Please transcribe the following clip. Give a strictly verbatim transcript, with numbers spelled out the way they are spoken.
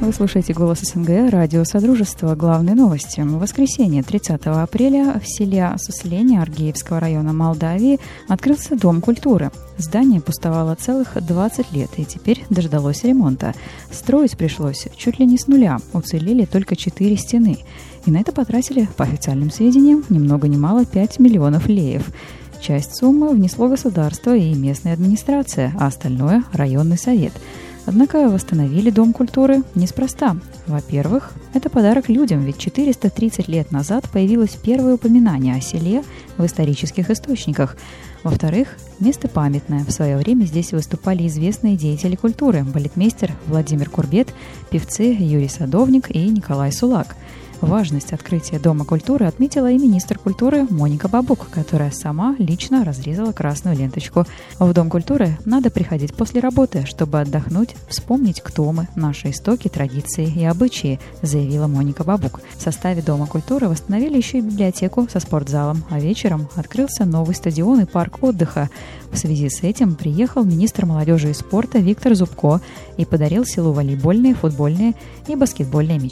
Вы слушаете «Голос СНГ», радио «Содружество». Главные новости. В воскресенье, тридцатого апреля, в селе Сусление Аргеевского района Молдавии открылся Дом культуры. Здание пустовало целых двадцать лет и теперь дождалось ремонта. Строить пришлось чуть ли не с нуля, уцелели только четыре стены. И на это потратили, по официальным сведениям, ни много ни мало пять миллионов леев. Часть суммы внесло государство и местная администрация, а остальное – районный совет. Однако восстановили Дом культуры неспроста. Во-первых, это подарок людям, ведь четыреста тридцать лет назад появилось первое упоминание о селе в исторических источниках. Во-вторых, место памятное. В свое время здесь выступали известные деятели культуры – балетмейстер Владимир Курбет, певцы Юрий Садовник и Николай Сулак. Важность открытия Дома культуры отметила и министр культуры Моника Бабук, которая сама лично разрезала красную ленточку. В Дом культуры надо приходить после работы, чтобы отдохнуть, вспомнить, кто мы, наши истоки, традиции и обычаи, заявила Моника Бабук. В составе Дома культуры восстановили еще и библиотеку со спортзалом, а вечером открылся новый стадион и парк отдыха. В связи с этим приехал министр молодежи и спорта Виктор Зубко и подарил селу волейбольные, футбольные и баскетбольные мячи.